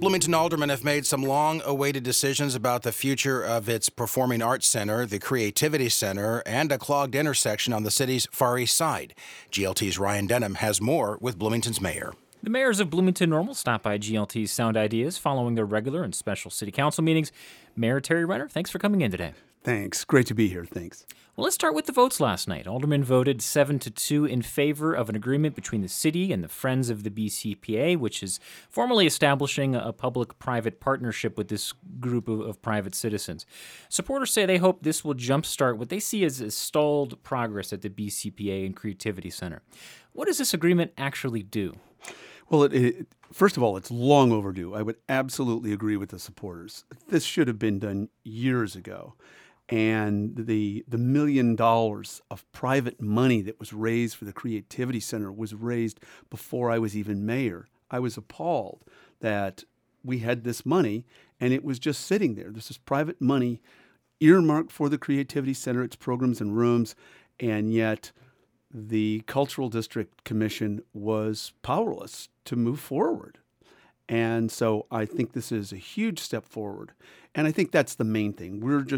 Bloomington aldermen have made some long-awaited decisions about the future of its Performing Arts Center, the Creativity Center, and a clogged intersection on the city's Far East Side. GLT's Ryan Denham has more with Bloomington's mayor. The mayors of Bloomington Normal stopped by GLT's Sound Ideas following their regular and special city council meetings. Mayor Terry Renner, thanks for coming in today. Thanks. Great to be here. Thanks. Well, let's start with the votes last night. Aldermen voted 7-2 in favor of an agreement between the city and the Friends of the BCPA, which is formally establishing a public-private partnership with this group of private citizens. Supporters say they hope this will jumpstart what they see as stalled progress at the BCPA and Creativity Center. What does this agreement actually do? Well, first of all, it's long overdue. I would absolutely agree with the supporters. This should have been done years ago. And the $1 million of private money that was raised for the Creativity Center was raised before I was even mayor. I was appalled that we had this money and it was just sitting there. This is private money earmarked for the Creativity Center, its programs and rooms, and yet the Cultural District Commission was powerless to move forward. And so I think this is a huge step forward. And I think that's the main thing.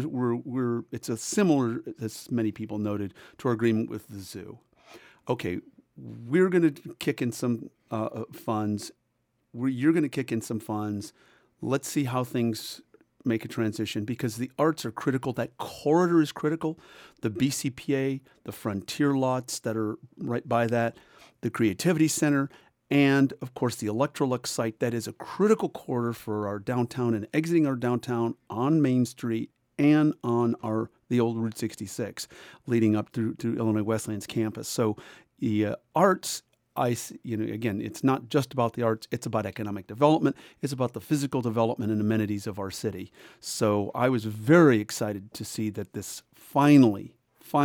It's a similar, as many people noted, to our agreement with the zoo. Okay, we're going to kick in some funds. You're going to kick in some funds. Let's see how things make a transition, because the arts are critical. That corridor is critical. The BCPA, the frontier lots that are right by that, the Creativity Center, and, of course, the Electrolux site. That is a critical corridor for our downtown and exiting our downtown on Main Street and on the old Route 66, leading up to Illinois Wesleyan's campus. So the arts, again, it's not just about the arts. It's about economic development. It's about the physical development and amenities of our city. So I was very excited to see that this finally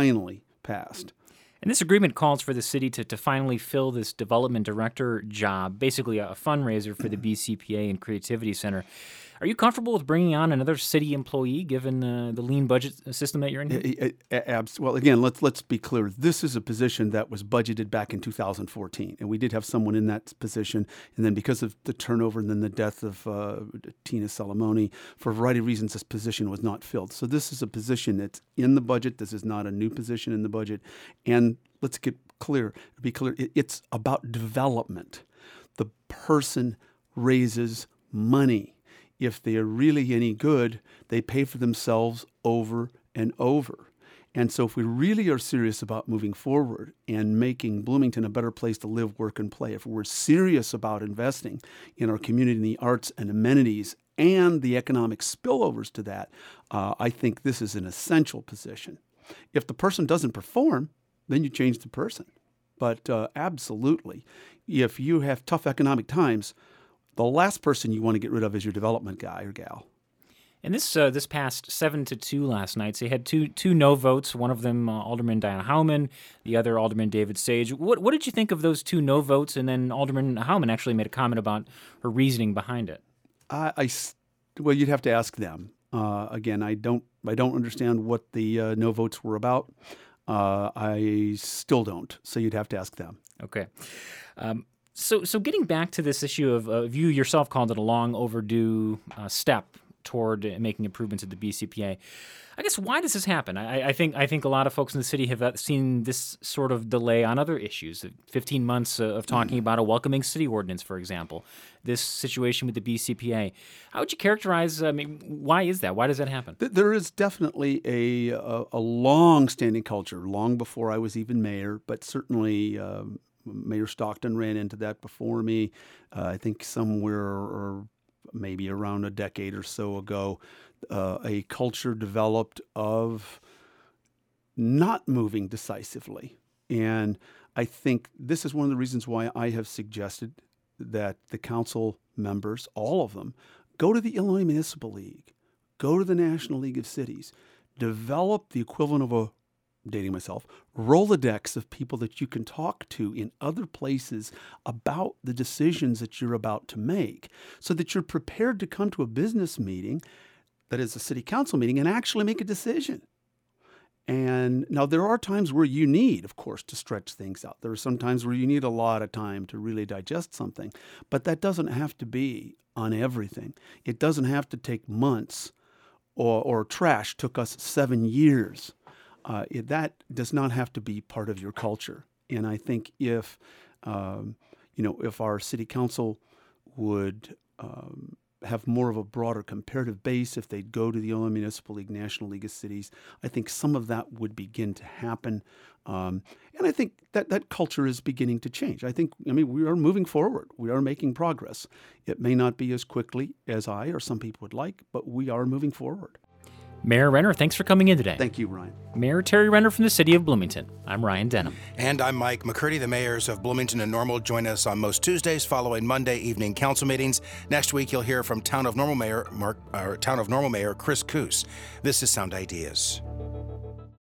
passed. And this agreement calls for the city to finally fill this development director job, basically a fundraiser for the BCPA and Creativity Center. Are you comfortable with bringing on another city employee, given the lean budget system that you're in? Well, again, let's be clear. This is a position that was budgeted back in 2014, and we did have someone in that position. And then because of the turnover and then the death of Tina Salamoni, for a variety of reasons, this position was not filled. So this is a position that's in the budget. This is not a new position in the budget. And let's be clear, it's about development. The person raises money. If they are really any good, they pay for themselves over and over. And so if we really are serious about moving forward and making Bloomington a better place to live, work, and play, if we're serious about investing in our community in the arts and amenities and the economic spillovers to that, I think this is an essential position. If the person doesn't perform, then you change the person. But absolutely, if you have tough economic times, the last person you want to get rid of is your development guy or gal. And this passed 7-2 last night. So you had two no votes. One of them, Alderman Diana Howman, the other Alderman David Sage. What did you think of those two no votes? And then Alderman Howman actually made a comment about her reasoning behind it. Well, you'd have to ask them. Again, I don't understand what the no votes were about. I still don't. So you'd have to ask them. Okay. So getting back to this issue of you yourself called it a long overdue step toward making improvements at the BCPA. I guess, why does this happen? I think a lot of folks in the city have seen this sort of delay on other issues. 15 months of talking about a welcoming city ordinance, for example. This situation with the BCPA. How would you characterize? Why is that? Why does that happen? There is definitely a long-standing culture, long before I was even mayor, but certainly Mayor Stockton ran into that before me. I think somewhere or maybe around a decade or so ago, a culture developed of not moving decisively. And I think this is one of the reasons why I have suggested that the council members, all of them, go to the Illinois Municipal League, go to the National League of Cities, develop the equivalent of a, dating myself, Rolodex of people that you can talk to in other places about the decisions that you're about to make, so that you're prepared to come to a business meeting that is a city council meeting and actually make a decision. And now there are times where you need, of course, to stretch things out. There are some times where you need a lot of time to really digest something, but that doesn't have to be on everything. It doesn't have to take months, or trash took us 7 years. That does not have to be part of your culture. And I think if our city council would have more of a broader comparative base, if they'd go to the Illinois Municipal League, National League of Cities, I think some of that would begin to happen. And I think that culture is beginning to change. We are moving forward. We are making progress. It may not be as quickly as I or some people would like, but we are moving forward. Mayor Renner, thanks for coming in today. Thank you, Ryan. Mayor Terry Renner from the city of Bloomington. I'm Ryan Denham. And I'm Mike McCurdy. The mayors of Bloomington and Normal join us on most Tuesdays following Monday evening council meetings. Next week, you'll hear from Town of Normal Mayor Chris Koos. This is Sound Ideas.